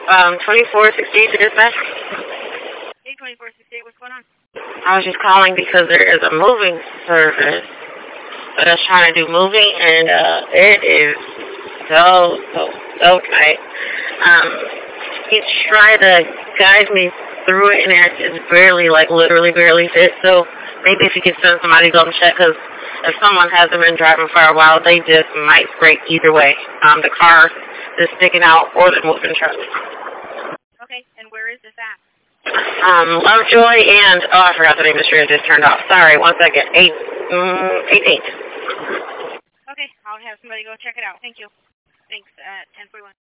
2468 to dispatch. Hey, 2468, what's going on? I was just calling because there is a moving service that I was trying to do moving, and it is so tight. He tried to guide me through it, and it's barely, like, literally barely fit. So maybe if you could send somebody to go and check, because if someone hasn't been driving for a while, they just might break either way. The car is sticking out or the moving truck. Okay, and where is this at? Lovejoy and, I forgot the name of the street. I just turned off. Sorry, 1 second. 888. Okay, I'll have somebody go check it out. Thank you. Thanks, 1041.